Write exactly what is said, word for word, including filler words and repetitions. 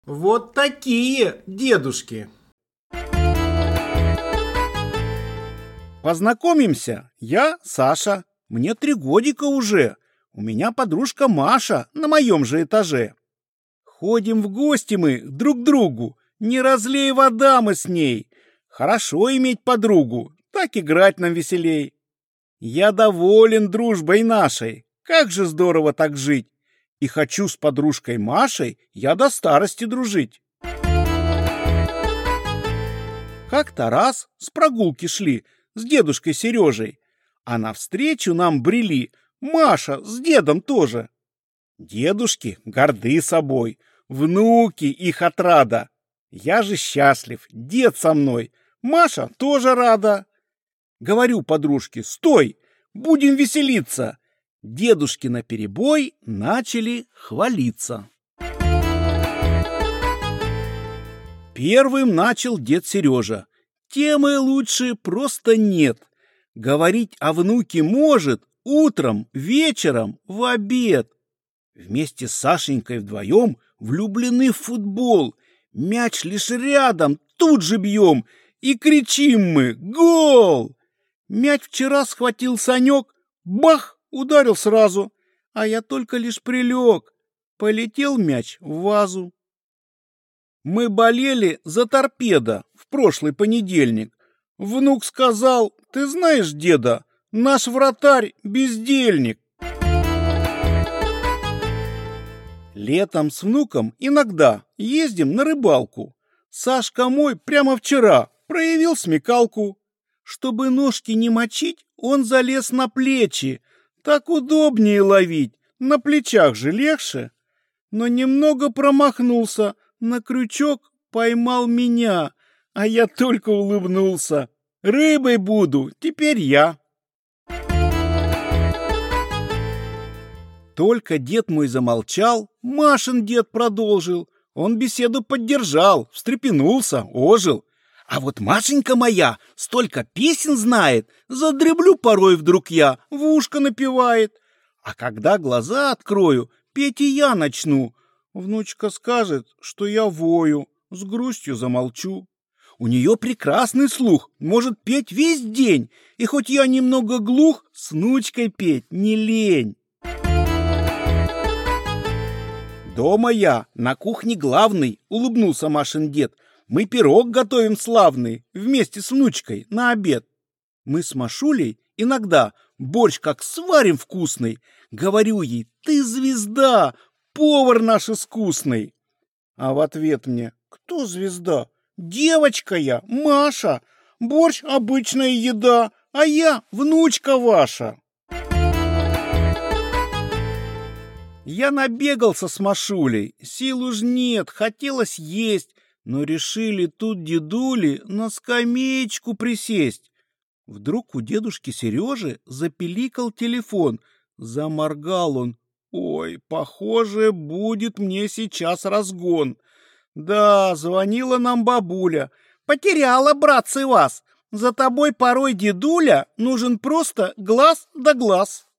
Вот такие дедушки. Познакомимся, я Саша, мне три годика уже. У меня подружка Маша на моем же этаже. Ходим в гости мы друг к другу, не разлей вода мы с ней. Хорошо иметь подругу, так играть нам веселей. Я доволен дружбой нашей, как же здорово так жить. И хочу с подружкой Машей я до старости дружить. Как-то раз с прогулки шли с дедушкой Сережей, а навстречу нам брели Маша с дедом тоже. Дедушки горды собой, внуки их отрада. Я же счастлив, дед со мной, Маша тоже рада. Говорю подружке: стой, будем веселиться. Дедушки наперебой начали хвалиться. Первым начал дед Сережа. Темы лучше просто нет. Говорить о внуке может утром, вечером, в обед. Вместе с Сашенькой вдвоем влюблены в футбол. Мяч лишь рядом, тут же бьем. И кричим мы: гол! Мяч вчера схватил Санек, бах! Ударил сразу, а я только лишь прилег. Полетел мяч в вазу. Мы болели за торпедо в прошлый понедельник. Внук сказал: ты знаешь, деда, наш вратарь бездельник. Летом с внуком иногда ездим на рыбалку. Сашка мой прямо вчера проявил смекалку. Чтобы ножки не мочить, он залез на плечи. Так удобнее ловить, на плечах же легче. Но немного промахнулся, на крючок поймал меня, а я только улыбнулся. Рыбой буду теперь я. Только дед мой замолчал, Машин дед продолжил. Он беседу поддержал, встрепенулся, ожил. А вот Машенька моя столько песен знает, задреблю порой вдруг я, в ушко напевает. А когда глаза открою, петь и я начну. Внучка скажет, что я вою, с грустью замолчу. У нее прекрасный слух, может петь весь день, и хоть я немного глух, с внучкой петь не лень. Дома я, на кухне главный, улыбнулся Машин дед. Мы пирог готовим славный вместе с внучкой на обед. Мы с Машулей иногда борщ как сварим вкусный. Говорю ей: ты звезда, повар наш искусный. А в ответ мне: кто звезда? Девочка я, Маша. Борщ — обычная еда, а я внучка ваша. Я набегался с Машулей, сил уж нет, хотелось есть. Но решили тут дедули на скамеечку присесть. Вдруг у дедушки Сережи запиликал телефон. Заморгал он. Ой, похоже, будет мне сейчас разгон. Да, звонила нам бабуля. Потеряла, братцы, вас. За тобой порой, дедуля, нужен просто глаз да глаз.